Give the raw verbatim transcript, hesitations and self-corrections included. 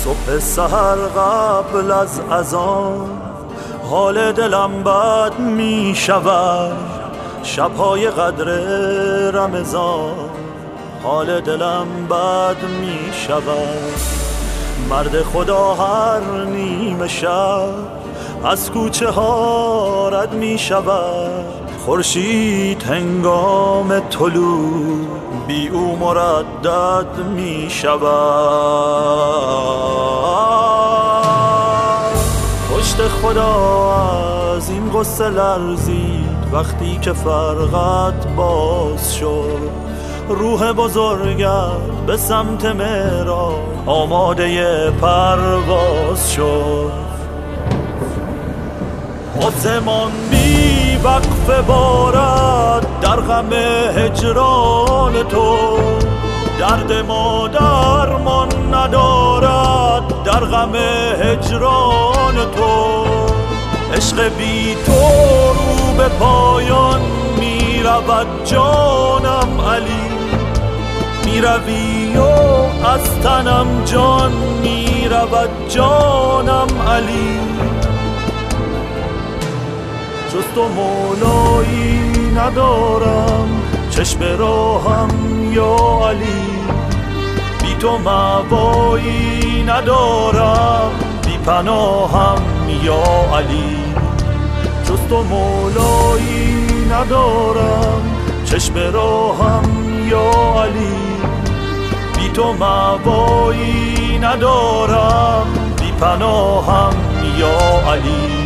صبح سحر قبل از اذان حال دلم بد می شود، شبهای قدر رمضان حال دلم بد می شود. مرد خدا هر نیمه شب از کوچه ها رد می شود، خورشید هنگام طلوع بی او مردد می شود. پشت خدا از این غصه لرزید وقتی که فرقت باز شد، روح بزرگت به سمت معراج آماده پرواز شد. آسمان بی وقفه بارد در غم هجران تو، درد ما درمان ندارد در غم هجران تو. عشق بی تو رو به پایان می رود جانم علی، می روی و از تنم جان می رود جانم علی. جز تو مولایی ندارم چشم راهم یا علی، بی تو مأوایی ندارم بی پناهم یا علی. جز تو مولایی ندارم چشم راهم یا علی، بی تو مأوایی ندارم بی پناهم یا علی.